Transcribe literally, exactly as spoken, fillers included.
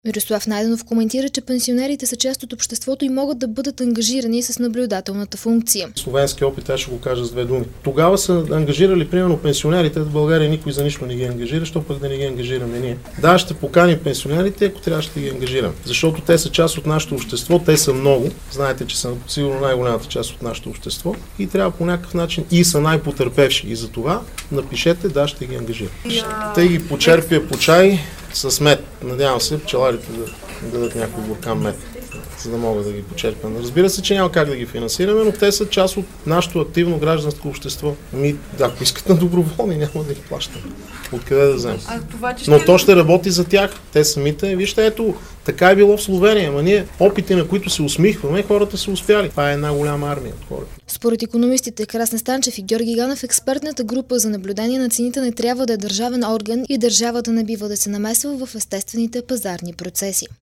Мирослав Найденов коментира, че пенсионерите са част от обществото и могат да бъдат ангажирани с наблюдателната функция. Словенски опит, аз ще го кажа с две думи. Тогава са ангажирали, примерно, пенсионерите. В България никой за нищо не ги ангажира, що пък да не ги ангажираме ние. Да, ще поканим пенсионерите, ако трябва ще ги ангажирам. Защото те са част от нашето общество, те са много. Знаете, че са сигурно най-голямата част от нашето общество и трябва по някакъв начин и са най-потърпевши. И за това напишете, да, ще ги ангажирам. Ще ги почерпя по чай с мед. Надявам се пчеларите да дадат някой буркан мед, за да могат да ги почерпят. Разбира се, че няма как да ги финансираме, но те са част от нашето активно гражданско общество. Ами, ако искат на доброволни, няма да ги плащаме. Откъде да вземем? Но то ще работи за тях. Те самите, вижте, ето, така е било в Словения. Ама ние, опити, на които се усмихваме, хората са успяли. Това е една голяма армия от хората. Според икономистите Красен Станчев и Георги Ганев, експертната група за наблюдение на цените не трябва да е държавен орган и държавата не бива да се намесва в естествените пазарни процеси.